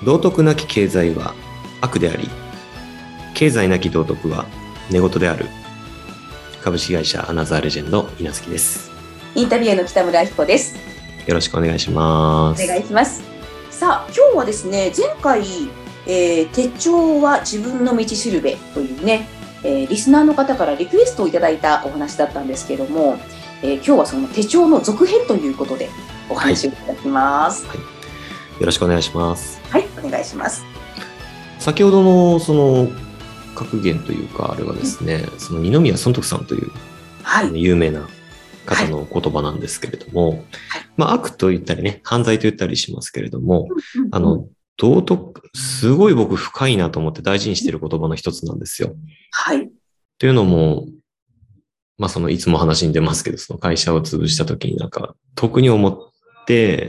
道徳なき経済は悪であり、経済なき道徳は寝言である。株式会社アナザーレジェンド稲月です。 インタビュアーの北村明子です。 よろしくお願いします。 お願いします。さあ、今日はですね、前回、手帳は自分の道しるべというね、リスナーの方からリクエストをいただいたお話だったんですけども、今日はその手帳の続編ということでお話をいただきます。 はいはい、よろしくお願いします。 はい、お願いします。 先ほどのその格言というかあれはですね、その二宮尊徳さんという、はい、有名な方の言葉なんですけれども、はい、まあ悪と言ったりね、犯罪と言ったりしますけれども、道徳、すごい僕深いなと思って大事にしている言葉の一つなんですよ。 はい。 というのも、まあそのいつも話に出ますけど、その会社を潰した時になんか特に思って、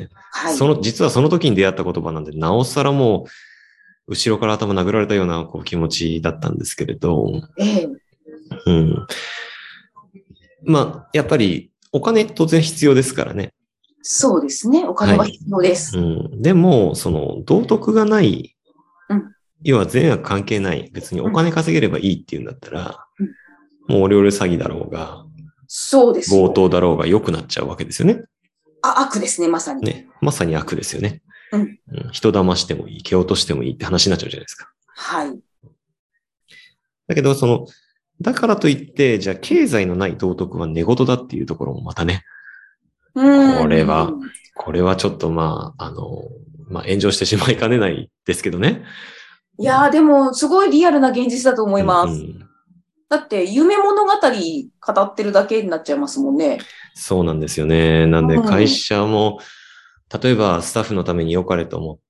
はい、実はその時に出会った言葉なんで、なおさらもう後ろから頭殴られたようなこう気持ちだったんですけれど、うん。まあやっぱりお金当然必要ですからね。 そうですね。お金は必要です。 はい、でも、その道徳がない、要は善悪関係ない、別にお金稼げればいいっていうんだったら、もうオレオレ詐欺だろうが、 そうです。 強盗だろうが良くなっちゃうわけですよね。 悪ですね、まさに。 ね、まさに悪ですよね。人騙してもいい、蹴落としてもいいって話になっちゃうじゃないですか。 はい。 だけど、だからといって、じゃあ経済のない道徳は寝言だっていうところもまたね、これはちょっとまあ、炎上してしまいかねないですけどね。 いやーでも、すごいリアルな現実だと思います。だって、夢物語語ってるだけになっちゃいますもんね。 そうなんですよね。なんで、会社も、例えばスタッフのために良かれと思って、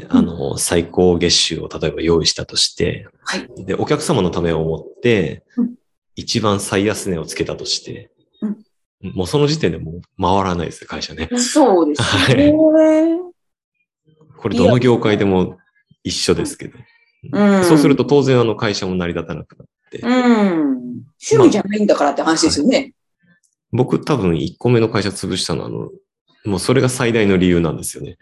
最高月収を例えば用意したとして、はい、で、お客様のためを思って、一番最安値をつけたとして、もうその時点でもう回らないですよ、会社ね。 そうですね。 はい、これどの業界でも一緒ですけど。そうすると当然会社も成り立たなくなって。 趣味じゃないんだからって話ですよね。はい、 僕多分1個目の会社潰したのはもうそれが最大の理由なんですよね。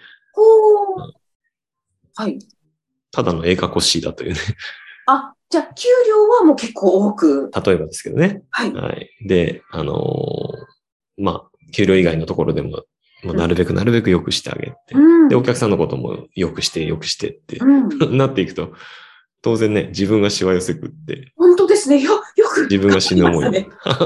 はい。 ただの映画コッシーだというね。 あ、じゃあ給料はもう結構多く。 例えばですけどね。 はい。 はい。で、まあ、給料以外のところでも、なるべく良くしてあげて、で、お客さんのことも良くしてって、なっていくと、当然ね、自分がしわ寄せくって。 本当ですね。よく。 自分が死ぬ思い。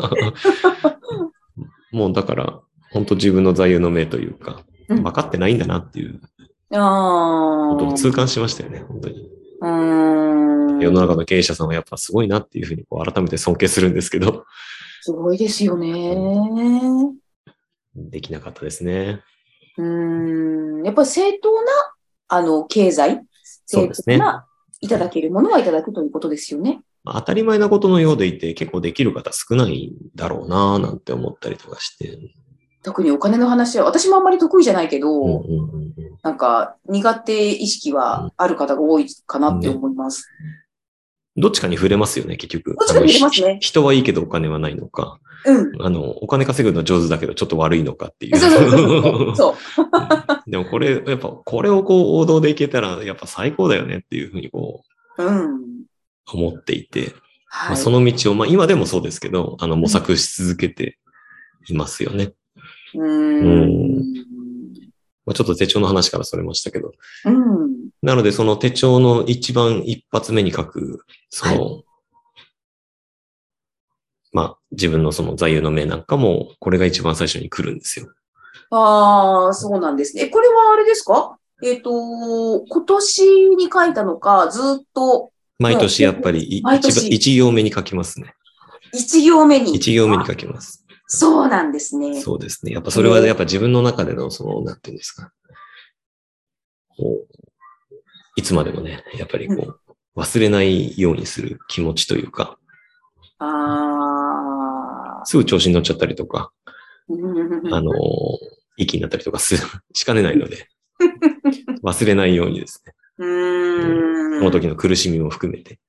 もうだから、本当自分の座右の銘というか、分かってないんだなっていうことを痛感しましたよね、本当に。世の中の経営者さんはやっぱすごいなっていうふうに改めて尊敬するんですけど。 すごいですよね。 できなかったですね。 やっぱり正当な、経済、正当な、いただけるものはいただくということですよね。 当たり前なことのようでいて結構できる方少ないんだろうなぁなんて思ったりとかして。 特にお金の話は、私もあんまり得意じゃないけど、なんか苦手意識はある方が多いかなって思います。 どっちかに触れますよね、結局。 どっちかに触れますね。 人はいいけどお金はないのか。お金稼ぐの上手だけどちょっと悪いのかっていう。 そう。 でもこれ、やっぱこれを王道でいけたらやっぱ最高だよねっていうふうに思っていて。その道を、今でもそうですけど、模索し続けていますよね。ちょっと手帳の話からそれましたけど。なので、その手帳の一発目に書く、自分のその座右の銘なんかも、これが一番最初に来るんですよ。 ああ、そうなんですね。これはあれですか？今年に書いたのか、ずっと。 毎年やっぱり一行目に書きますね。 一行目に書きます。 そうなんですね。 そうですね。やっぱそれはやっぱ自分の中でのなんていうんですか。いつまでもね、やっぱり忘れないようにする気持ちというか。すぐ調子に乗っちゃったりとか、息になったりとかしかねないので、忘れないようにですね。その時の苦しみも含めて。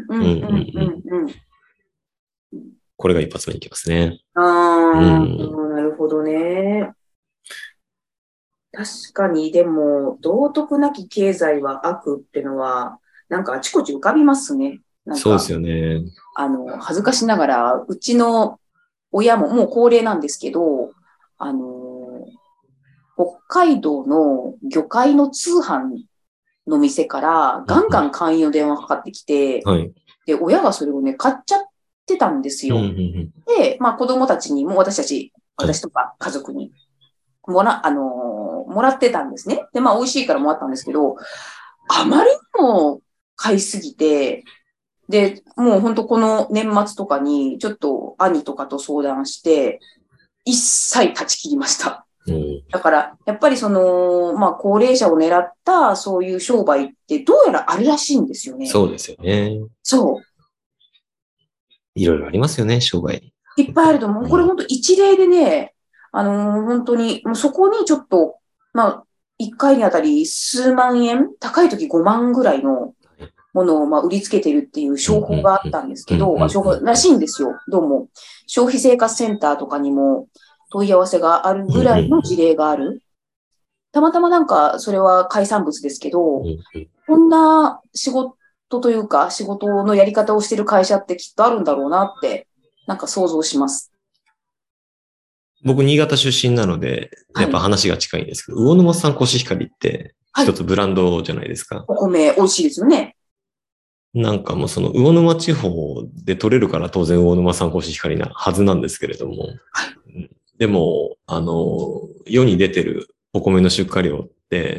これが一発目に行きますね。 なるほどね。 確かに、でも、道徳なき経済は悪ってのは、なんかあちこち浮かびますね。なんか、 そうですよね。 恥ずかしながら、うちの親ももう高齢なんですけど、あの、北海道の魚介の通販の店からガンガン勧誘の電話がかかってきて、 はい。 で、親がそれをね、買っちゃってたんですうんうんよ。 うん。 で、まあ子供たちにも私たち、 はい。 私とか家族にもらってたんですね。で、まあ美味しいからもらったんですけど、あまりにも買いすぎて、で、もう本当この年末とかにちょっと兄とかと相談して、一切断ち切りました。 うん、 だから、やっぱりまあ高齢者を狙ったそういう商売ってどうやらあるらしいんですよね。 そうですよね。 そう。 いろいろありますよね、商売。 いっぱいあると思う。これうん。 本当一例でね、本当に、もうそこにちょっと、まあ、一回にあたり数万円、高い時5万ぐらいのものをまあ売りつけてるっていううんう商法があったんですけど、商法らしいんですよ。どうも。消費生活センターとかにも問い合わせがあるぐらいの事例がある。たまたまなんか、それは海産物ですけど、こんな仕事というか、仕事のやり方をしてる会社ってきっとあるんだろうなって、なんか想像します。 僕、新潟出身なので、やっぱはい。 話が近いんですけど、魚沼産コシヒカリってはい。 一つブランドじゃないですか。 お米美味しいですよね。 なんかもうその魚沼地方で取れるから当然魚沼産コシヒカリなはずなんですけれども、でも、世に出てるお米の出荷量って、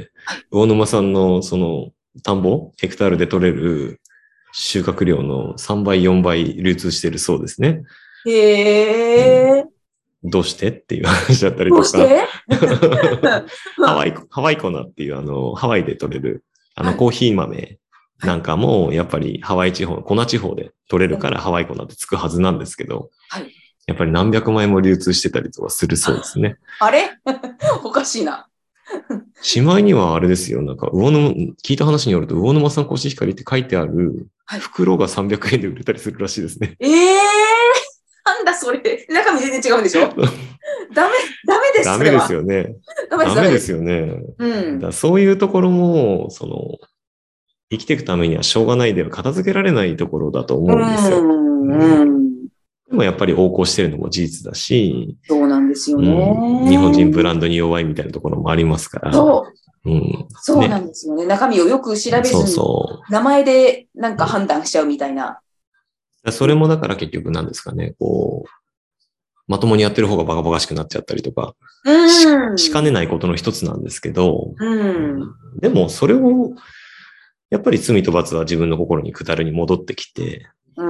魚沼産のその田んぼ、ヘクタールで取れる収穫量の3倍、4倍流通してるそうですね。うん、 へえ。 どうしてっていう話だったりどうとか、 してハワイ粉っていうハワイで取れる、 はい。 コーヒー豆はい。 なんかも、やっぱりハワイ地方、粉地方で取れるからハワイ粉ってつくはずなんですけど、 はい。 やっぱり何百枚も流通してたりとかするそうですね。 あれおかしいな。 しまいにはあれですよ、なんか、聞いた話によると、魚沼産コシヒカリって書いてあるはい。 袋が300円で売れたりするらしいですね。 ええなんだそれ。中身全然違うんでしょダメ、ダメです、 ダメですそれは。 よね。 ダメです、 ダメでダメです。 すよね。 うん。 そういうところも、生きていくためにはしょうがないでは片付けられないところだとう思うんですよ。うん、 ん、うん。 でもやっぱり横行してるのも事実だし、 そうなんですようん、日本人ブラね。 ンドに弱いみたいなところもありますから、 そう。 うん、 そうなんね。 ですよね。中身をよく調べそうずに、 そ名前でなんう。 か判断しちゃうみたいな。 それもだから結局なんですかね、まともにやってる方がバカバカしくなっちゃったりとか、しかねうん。 ないことの一つなんですけど、 ううん。 ん、でもそれを、やっぱり罪と罰は自分の心に下るに戻ってきて、 うん。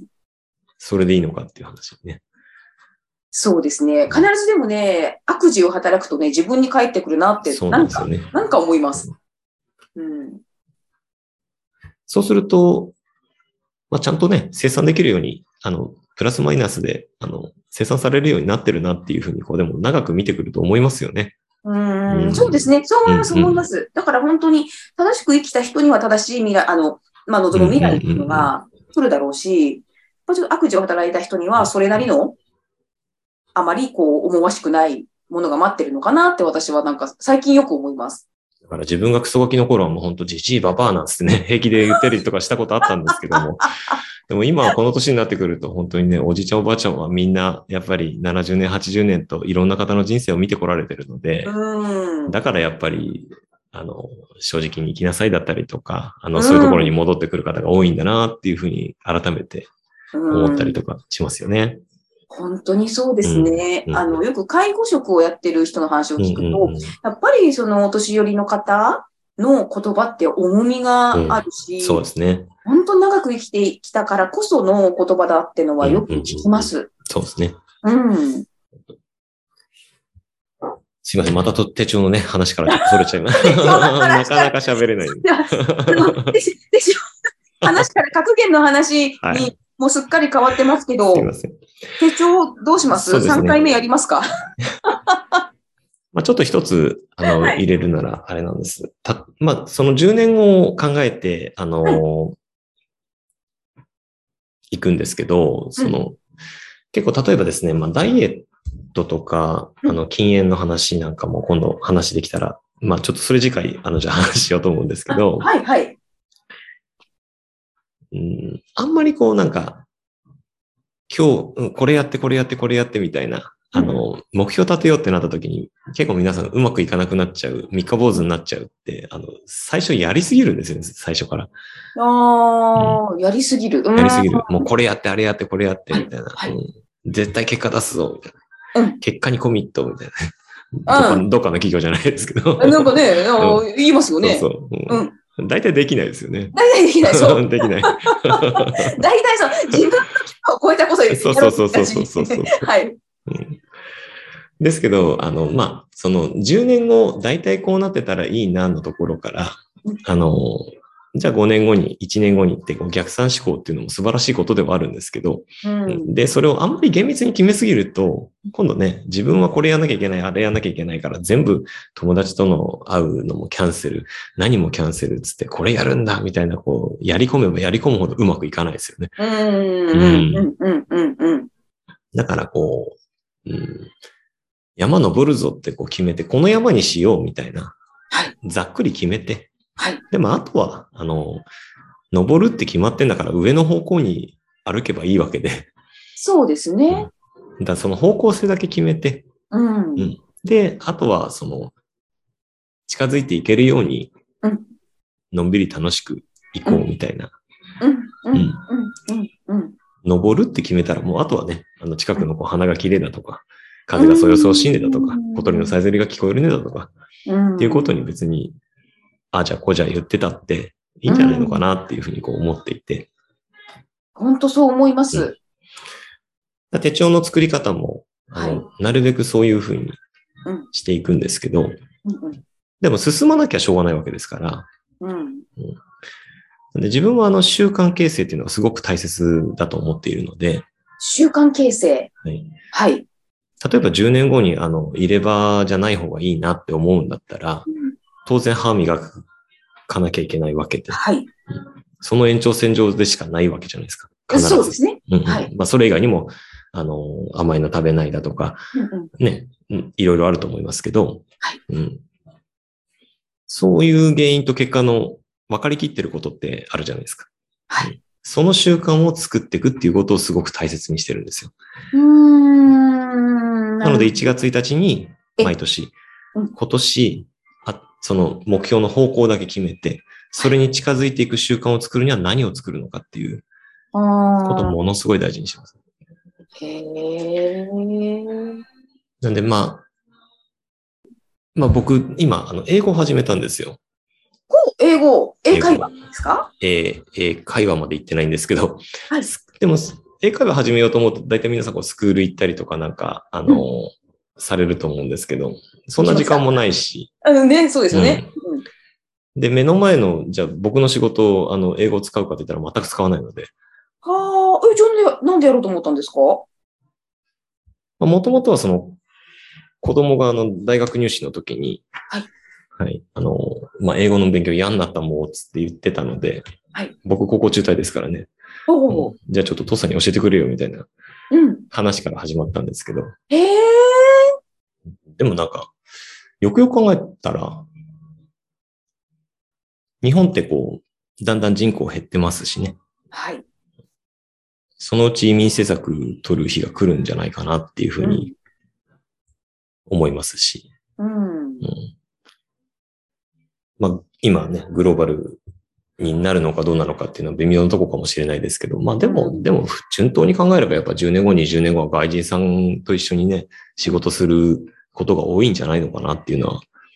それでいいのかっていう話ね。 そうですね。必ずでもね、悪事を働くとね、自分に返ってくるなって、 そうなんですよね。 なんか思います。うん。 そうすると、まあ、ちゃんとね、生産できるように、プラスマイナスで、生産されるようになってるなっていうふうに、でも長く見てくると思いますよね。うそうですん。 ね。そう思います、そううん、うん。 思います。だから本当に正しく生きた人には正しい未来、まあ、 うん、うん、 望む未来っていうのうん。 が来るだろうし、やっぱちょっと悪事を働いた人にはそれなりのあまりこう思わしくないものが待ってるのかなって私はなんか最近よく思います。 だから自分がクソガキの頃はもう本当じじいばばあなんつってね、平気で言ったりとかしたことあったんですけども、でも今はこの年になってくると本当にね、おじいちゃんおばあちゃんはみんなやっぱり70年、80年といろんな方の人生を見てこられてるのうで、 ん。 だからやっぱり、正直に生きなさいだったりとか、 うそういうところにん。 戻ってくる方が多いんだなっていうふうに改めてう思ったりん。 とかしますよね。 本当にそうでうん。 すね。 うん。 よく介護職をやってる人の話をうん。う聞くと、 ん。 やっぱりそのお年寄りの方の言葉って重みうん。 があるそうでし、 すね。 本当長く生きてきたからこその言葉だってのうん。 はよく聞うん。うん。 きます。 そうですね。 うん。 すいません。また手帳のね、話からちょっとそれちゃいます。 で、そんなな話から、 かなか喋れない。 いや、話から格言の話はい。 にもうすっかり変わってますけど、 すいません。 手帳どうします？ そうです 3 回ね。 目やりますか？ まあ、ちょっと一つ、 はい。 入れるなら、あれなんです。まあ、その10年後を考えて、 はい。 行くんですけど、 うん。 結構例えばですね、まあ、ダイエットとか、禁煙の話なんかも今度話できたら、まあちょっとそれ次回、じゃあ話しようと思うんですけど、 はいはい。 あんまりこうなんか、今日、これやって、これやって、これやってみたいな、目標立てようってなった時に、結構皆さんうまくいかなくなっちゃう、三日坊主になっちゃうって、最初やりすぎるんですよね、最初から。 やりすぎる。 やりすぎる。もうこれやって、あれやって、これやって、みたいな。 はい。 絶対結果出すぞ、みたいな。結果にコミット、みたいな。どっかの企業じゃないですけど。 なんかね、言いますよね。 そうそう。大体できないですよね。 大体できない、そう。 できない。 大体そう、自分の規模を超えたこそそうそうそう。 はい。 ですけど、まあ、その10年後、大体こうなってたらいいなのところから、じゃあ5年後に、1年後にってこう逆算思考っていうのも素晴らしいことではあるんですけど、で、それをあんまり厳密に決めすぎると、今度ね、自分はこれやんなきゃいけない、あれやんなきゃいけないから、全部友達との会うのもキャンセル、何もキャンセルつって、これやるんだみたいな、こう、やり込めばやり込むほどうまくいかないですよね。だからこう、山登るぞってこう決めて、この山にしようみたいな、ざっくり決めて、でもあとは、登るって決まってんだから上の方向に歩けばいいわけで。 そうですね。 だからその方向性だけ決めて、で、あとは近づいていけるように、のんびり楽しく行こうみたいな。登るって決めたらもうあとはね、近くの花が綺麗だとか、風がそよそよしいねだとか、小鳥のさえずりが聞こえるねだとか、っていうことに別に、じゃあこうじゃ言ってたっていいんじゃないのかなっていうふうにこう思っていて。 本当そう思います。 手帳の作り方も、なるべくそういうふうにしていくんですけど、でも進まなきゃしょうがないわけですから、で自分は習慣形成っていうのはすごく大切だと思っているので。 習慣形成。はい。 例えば10年後に入れ歯じゃない方がいいなって思うんだったら、当然歯磨かなきゃいけないわけで。その延長線上でしかないわけじゃないですか。 そうですね。 まあそれ以外にも、甘いの食べないだとか、ね、いろいろあると思いますけど、そういう原因と結果の分かりきってることってあるじゃないですか。その習慣を作っていくっていうことをすごく大切にしてるんですよ。なので1月1日に毎年、今年、その目標の方向だけ決めて、それに近づいていく習慣を作るには何を作るのかっていうことをものすごい大事にします。なんでまあ僕、今、英語を始めたんですよ。 英会話ですか？ 英会話まで行ってないんですけど、でも、英会話始めようと思うと、大体皆さんスクール行ったりとかなんか、されると思うんですけど、そんな時間もないし。 ね、そうですよね。 で、目の前の、じゃあ僕の仕事を、英語を使うかって言ったら全く使わないので。 じゃあなんでやろうと思ったんですか？ もともとは子供が大学入試の時に、英語の勉強嫌になったもんつって言ってたので、僕高校中退ですからね。じゃあちょっと父さんに教えてくれよみたいな話から始まったんですけど。でもなんか、よくよく考えたら、日本ってだんだん人口減ってますしね。そのうち移民政策取る日が来るんじゃないかなっていうふうに思いますし。まあ、今ね、グローバルになるのかどうなのかっていうのは微妙なとこかもしれないですけど、まあでも、順当に考えればやっぱ10年後、20年後は外人さんと一緒にね、仕事することが多いんじゃないのかなっていうのは、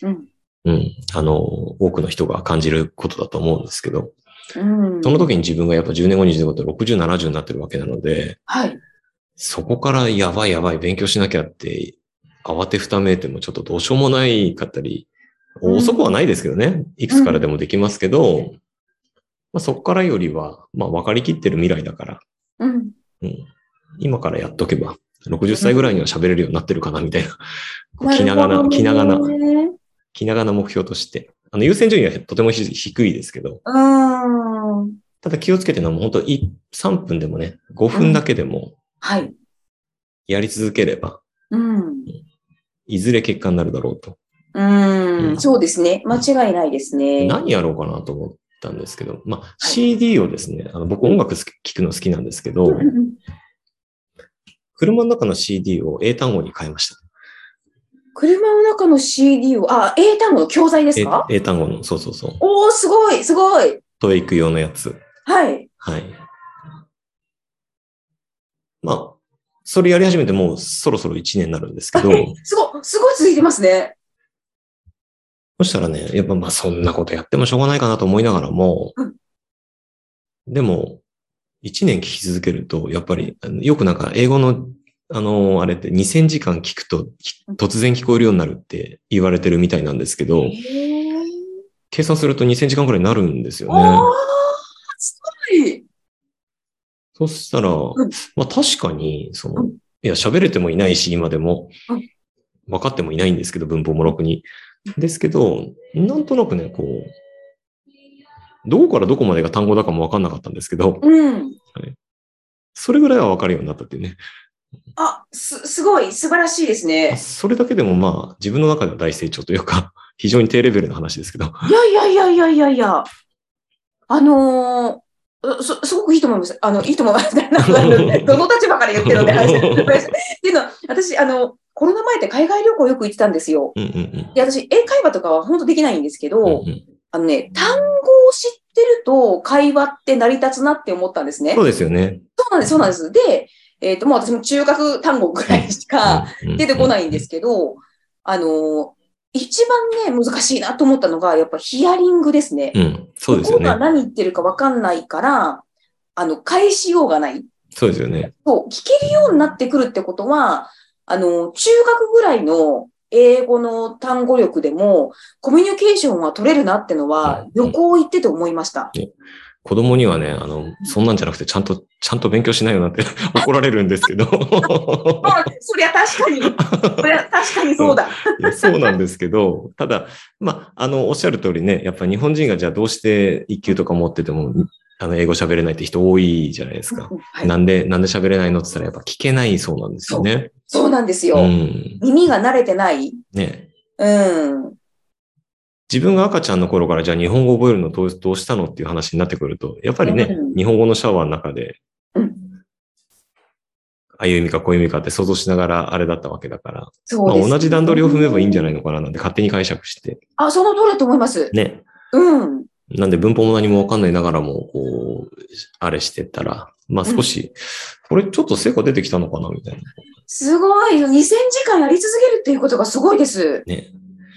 多くの人が感じることだと思うんですけど、その時に自分がやっぱ10年後、20年後と60、70になってるわけなので、そこからやばい勉強しなきゃって慌てふためいてもちょっとどうしようもないかったり、遅くはないですけどね。いくつからでもできますけど、まあ、そこからよりは、まあ、分かりきってる未来だから、今からやっとけば、60歳ぐらいには喋れるようになってるかな、みたいな。気長な目標として。優先順位はとても低いですけど、ただ気をつけてるのは、本当3分でもね、5分だけでも、やり続ければ、 うん。 いずれ結果になるだろうと。 そうですね。間違いないですね。 何やろうかなと思ったんですけど、まあ、CD をですね、僕音楽聴くの好きなんですけど、車の中の CD を英単語に変えました。 車の中の CD を、英単語の教材ですか？ 英単語の、そうそうそう。 おー、すごい、すごい。 トイック用のやつ。 はい。 はい。まあ、それやり始めてもうそろそろ1年になるんですけど。 すごい続いてますね。 そしたらね、やっぱまあそんなことやってもしょうがないかなと思いながらも、でも、1年聞き続けると、やっぱり、よくなんか英語の、あれって2000時間聞くと突然聞こえるようになるって言われてるみたいなんですけど、計算すると2000時間くらいになるんですよね。 すごい。 そしたら、まあ確かに、いや、喋れてもいないし、今でも、分かってもいないんですけど、文法もろくに。ですけど、なんとなくね、こう、どこからどこまでが単語だかも分かんなかったんですけど、はい、それぐらいは分かるようになったっていうね。 すごい、素晴らしいですね。 それだけでもまあ、自分の中では大成長というか、非常に低レベルな話ですけど。 いや。すごくいいと思います。いいと思います。どの立場から言ってるので、っていうのは、私、コロナ前って海外旅行よく行ってたんですよ。で、私、英会話とかは本当できないんですけど、単語を知ってると会話って成り立つなって思ったんですね。 そうですよね。 そうなんです。で、もう私も中学単語ぐらいしか出てこないんですけど、一番ね、難しいなと思ったのが、やっぱヒアリングですね。 そうですよね。 ここが何言ってるか分かんないから、返しようがない。 そうですよね。 そう、聞けるようになってくるってことは、中学ぐらいの英語の単語力でも、コミュニケーションは取れるなってのは、旅行行ってて思いました。 子供にはね、そんなんじゃなくて、ちゃんと勉強しないよなって怒られるんですけど。 そりゃ確かに。そりゃ確かにそうだ。 そうなんですけど、ただ、まあ、おっしゃる通りね、やっぱ日本人がじゃあどうして一級とか持ってても、英語喋れないって人多いじゃないですか。なんで喋れないのって言ったらやっぱ聞けないそうなんですよね。 そうなんですよ。耳が慣れてない。 ね。自分が赤ちゃんの頃からじゃあ日本語を覚えるのどうしたのっていう話になってくると、やっぱりね、日本語のシャワーの中で、ああいう意味かこういう意味かって想像しながらあれだったわけだから、まあ、同じ段取りを踏めばいいんじゃないのかななんて勝手に解釈して。 その通りだと思います。 ね。なんで文法も何もわかんないながらも、こう、あれしてたら、まあ少し、これちょっと成果出てきたのかなみたいな。 すごい。2000時間やり続けるっていうことがすごいです。 ね。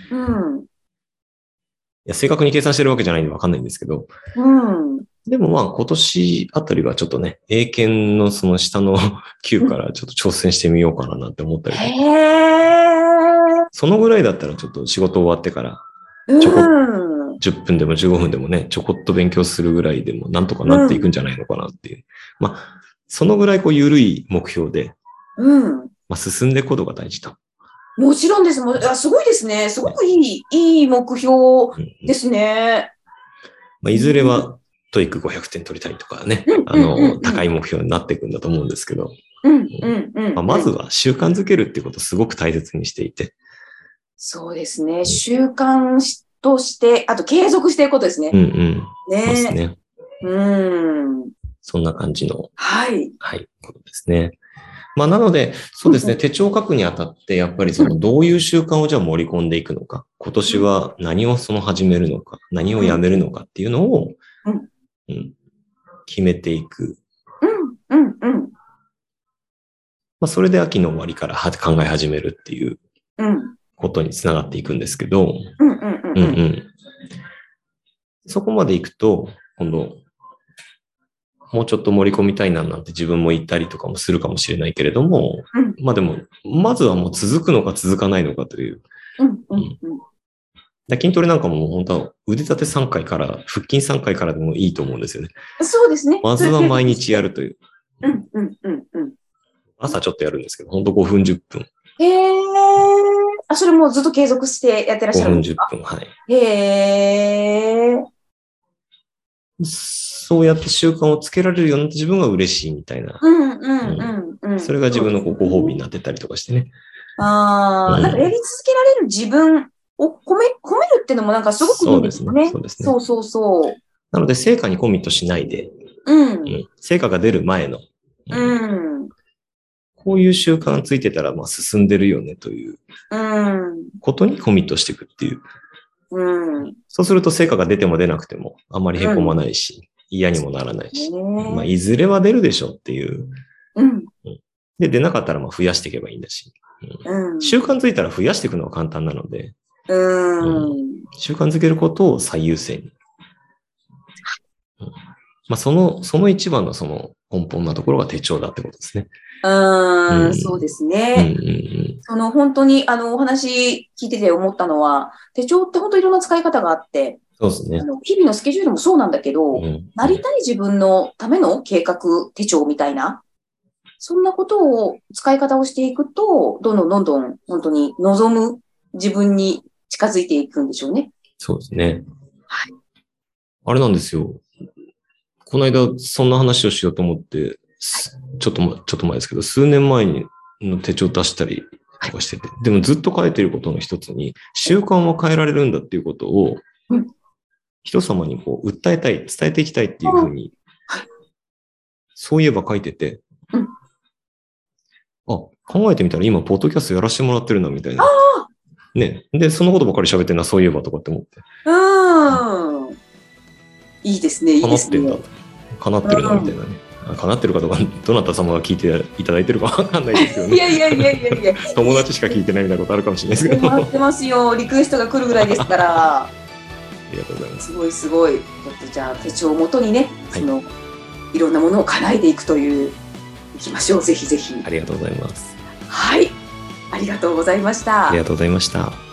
いや、正確に計算してるわけじゃないんでわかんないんですけど。でもまあ今年あたりはちょっとね、英検のその下の級からちょっと挑戦してみようかななんて思ったりとか。そのぐらいだったらちょっと仕事終わってから、10分でも15分でもね、ちょこっと勉強するぐらいでもなんとかなっていくんじゃないのかなっていう。まあ、そのぐらいこう緩い目標で、まあ進んでいくことが大事と。 もちろんです。すごいですね。すごくいい目標ですね。 まあ、いずれはトイック500点取りたいとかね、高い目標になっていくんだと思うんですけど、まずは習慣づけるっていうことをすごく大切にしていて。 そうですね。習慣として、あと継続していくことですね。 ですね。そんな感じの、ことですね。まあ、なので、そうですね、手帳を書くにあたって、やっぱりどういう習慣をじゃあ盛り込んでいくのか、今年は何を始めるのか、何をやめるのかっていうのを、決めていく。まあ、それで秋の終わりから考え始めるっていうことにつながっていくんですけど、そこまでいくと、今度、もうちょっと盛り込みたいななんて自分も言ったりとかもするかもしれないけれども、まあでも、まずはもう続くのか続かないのかという。筋トレなんかも本当は腕立て3回から、腹筋3回からでもいいと思うんですよね。 そうですね。 まずは毎日やるという。朝ちょっとやるんですけど、本当5分10分。 それもずっと継続してやってらっしゃるんですか？5分10分、 はい。そうやって習慣をつけられるようになって自分が嬉しいみたいな。それが自分のご褒美になってたりとかしてね。 なんかやり続けられる自分を褒めるっていうのもなんかすごくいいんですよね。 そうですね。 そうそうそう。 なので、成果にコミットしないで、成果が出る前の、こういう習慣ついてたら、まあ進んでるよねということにコミットしていくっていう。そうすると成果が出ても出なくてもあんまりへこまないし、嫌にもならないし、まあいずれは出るでしょっていう。で、出なかったらまあ増やしていけばいいんだし。習慣ついたら増やしていくのは簡単なので、習慣づけることを最優先に。まあその一番のその根本なところが手帳だってことですね。 そうですね。本当にお話聞いてて思ったのは、手帳って本当いろんな使い方があって、 そうですね。 日々のスケジュールもそうなんだけど、なりたい自分のための計画手帳みたいな、そんなことを使い方をしていくと、どんどん本当に望む自分に近づいていくんでしょうね。 そうですね。はい。あれなんですよ。この間そんな話をしようと思って、ちょっと前ですけど、数年前の手帳出したりとかしてて、でもずっと書いてることの一つに、習慣は変えられるんだっていうことを、人様にこう訴えたい、伝えていきたいっていうふうに、そういえば書いてて、考えてみたら今、ポッドキャストやらせてもらってるな、みたいな。ね。で、そのことばかり喋ってんな、そういえばとかって思って。 いいですね、いいですね。 叶ってるな、みたいなね。叶ってるかどうか、どなた様が聞いていただいてるかわかんないですけどね。 いや。 友達しか聞いてないみたいなことあるかもしれないですけど。 待ってますよ。リクエストが来るぐらいですから。 ありがとうございます。 すごい。ちょっとじゃあ手帳をもとにね、いろんなものを叶えていくという、いきましょう。ぜひぜひ。 ありがとうございます。 はい。ありがとうございました。 ありがとうございました。